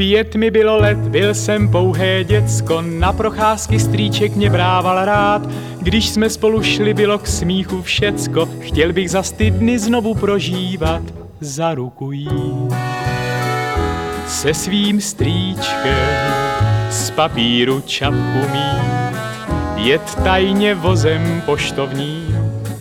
5 mi bylo let, byl jsem pouhé děcko, na procházky strýček mě brával rád. Když jsme spolu šli, bylo k smíchu všecko, chtěl bych zas ty dny znovu prožívat, za ruku jít. Se svým strýčkem z papíru čapku mít, jet tajně vozem poštovním.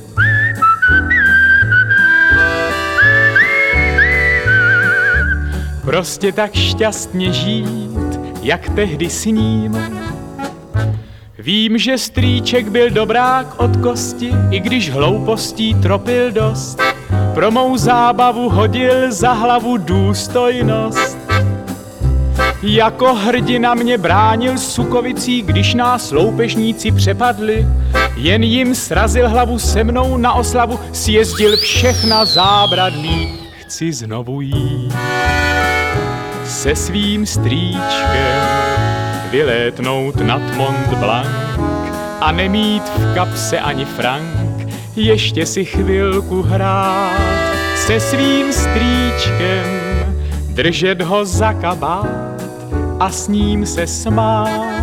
Prostě tak šťastně žít, jak tehdy s ním. Vím, že strýček byl dobrák od kosti, i když hloupostí tropil dost. Pro mou zábavu hodil za hlavu důstojnost. Jako hrdina mě bránil sukovicí, když nás loupežníci přepadli. Jen jim srazil hlavu, se mnou na oslavu sjezdil všechna zábradlí. Chci znovu jít se svým strýčkem, vylétnout nad Mont Blanc a nemít v kapse ani frank, ještě si chvilku hrát se svým strýčkem, držet ho za kabát a s ním se smát.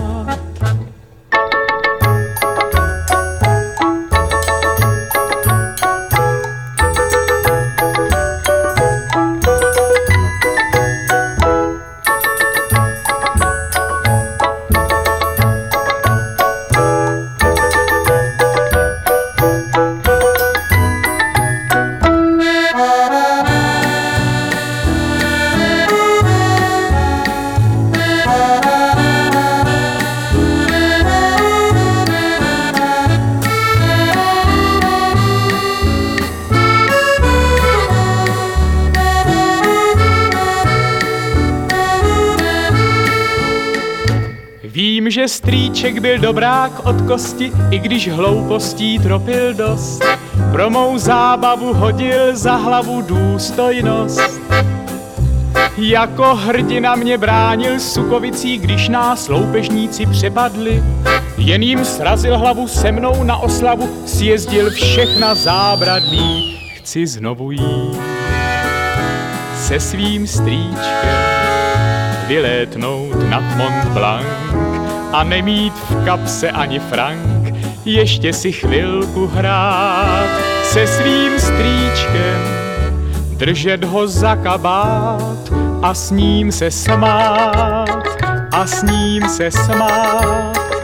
Vím, že strýček byl dobrák od kosti, i když hloupostí tropil dost. Pro mou zábavu hodil za hlavu důstojnost. Jako hrdina mě bránil sukovicí, když nás loupežníci přepadli. Jen jim srazil hlavu, se mnou na oslavu sjezdil všechna zábradlí. Chci znovu jít se svým strýčkem, vylétnout nad Mont Blanc a nemít v kapse ani frank, ještě si chvilku hrát se svým strýčkem, držet ho za kabát a s ním se smát, a s ním se smát.